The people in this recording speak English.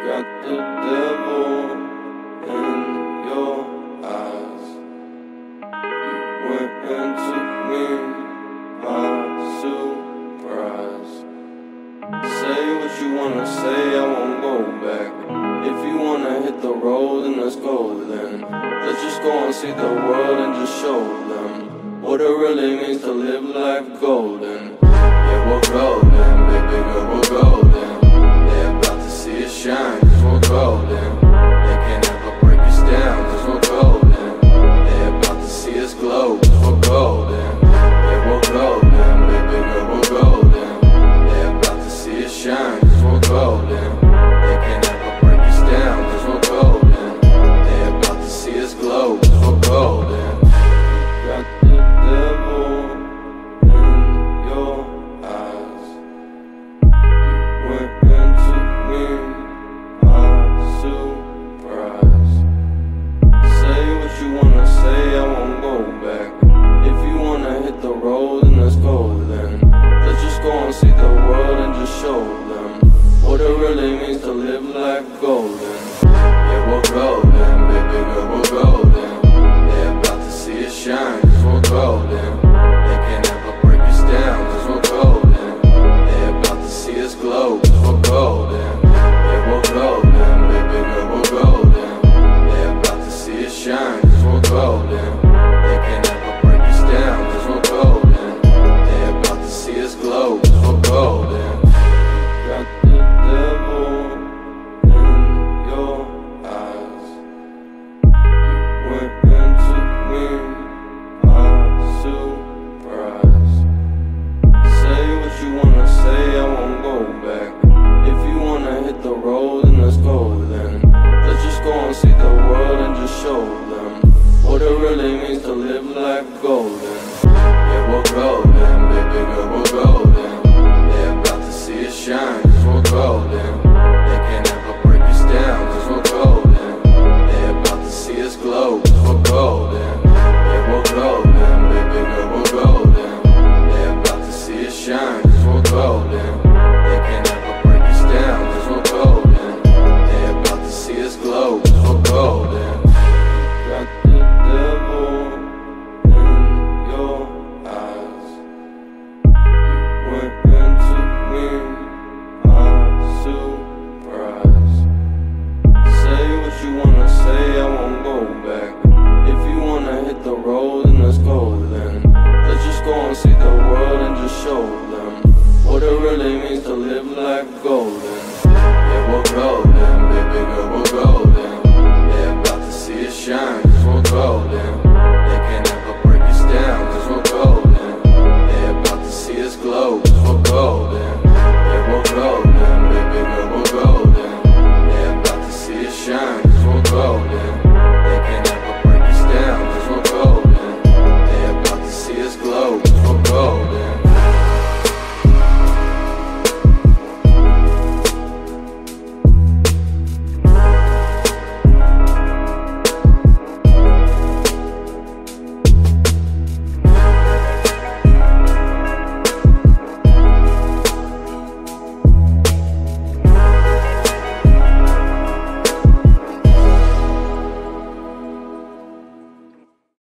Got the devil in your eyes. You went and took me by surprise. Say what you wanna say, I won't go back. If you wanna hit the road, then let's go then. Let's just go and see the world and just show them what it really means to live life golden. Yeah, we're golden, baby girl, we're golden. They're about to see us shine, cause we're golden. They can't ever break us down, cause we're golden. They're about to see us glow, cause we're golden. Yeah, we're golden, baby girl, we're golden. They're about to see us shine, cause we're golden. They can't ever break us down, cause we're golden. They're about to see us glow, cause we're golden. Got the devil in your eyes. You went and took me by surprise. Say what you wanna say, I won't go back. If you wanna hit the road, then let's go then. Let's just go and see the world and just show them what it really means to live life golden. Yeah, we're golden, baby girl, we're golden. They're about to see us shine, cause we're golden. They can't ever break us down, cause we're golden. They're about to see us glow, cause we're golden. Yeah, we're golden, baby girl, we're golden. They're about to see us shine, cause we're golden. They can't ever break us down, cause we're golden. They're about to see us glow, cause we're golden. Got the devil in your eyes. You went and took me by surprise. Say what you wanna say, I won't go back. If you wanna hit the road, then let's go.